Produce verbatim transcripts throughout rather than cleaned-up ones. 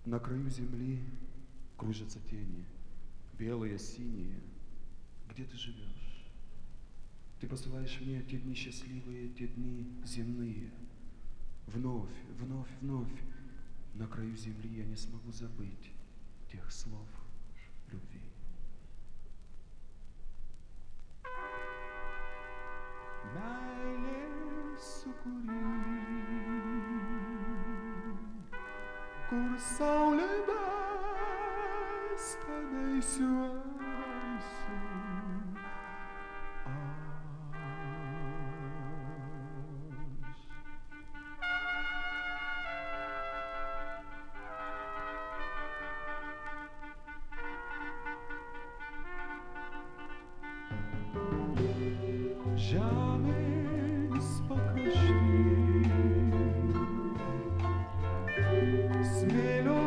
На краю земли кружатся тени, белые, синие. Где ты живешь? Ты посылаешь мне те дни счастливые, те дни земные. Вновь, вновь, вновь на краю земли я не смогу забыть тех слов любви. Meilė sukūrė, kur saulė besta daisiu eisiu. Žemės pakrašty, smėlio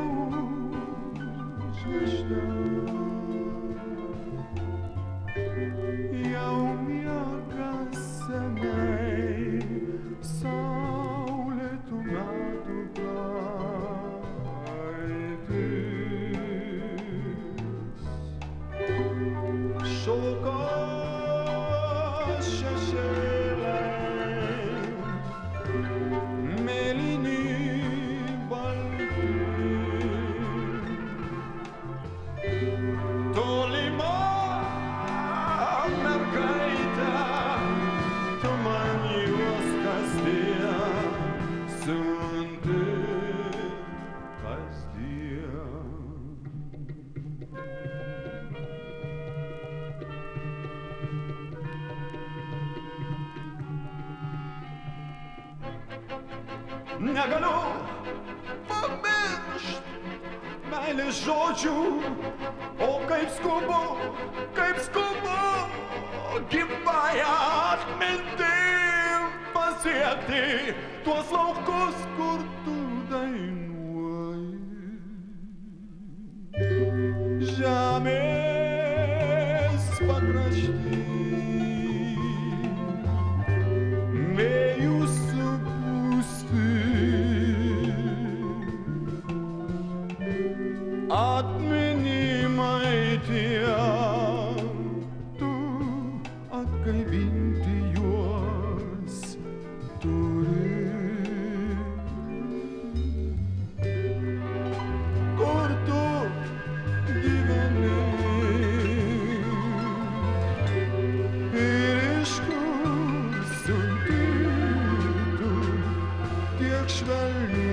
užnešta, jau miega senai saulėtų metų praeitis. Šoka negaliu pamiršt meilės žodžių, o kaip skubu, kaip skubu gyvąją atmintim pasiekti tuos laukus, kur tu dainuoji. Žemės pakrašty vėjų atminimai tie, tu atgaivinti juos turi. Kur tu gyveni ir iš kur siunti tu tiek švelnių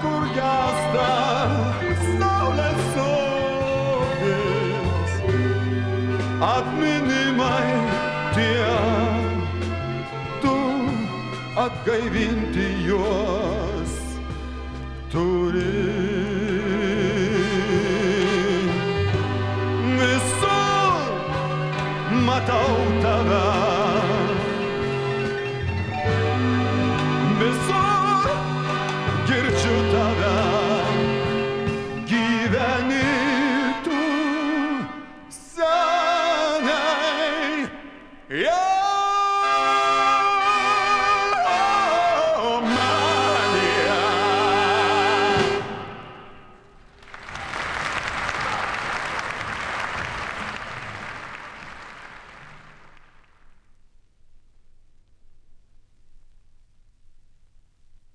kur gęsta saulės sodis, atminimai tie, tu atgaivinti juos turi. Visur matau tave, visur girdžiu tave, gyveni tu seniai. Yeah!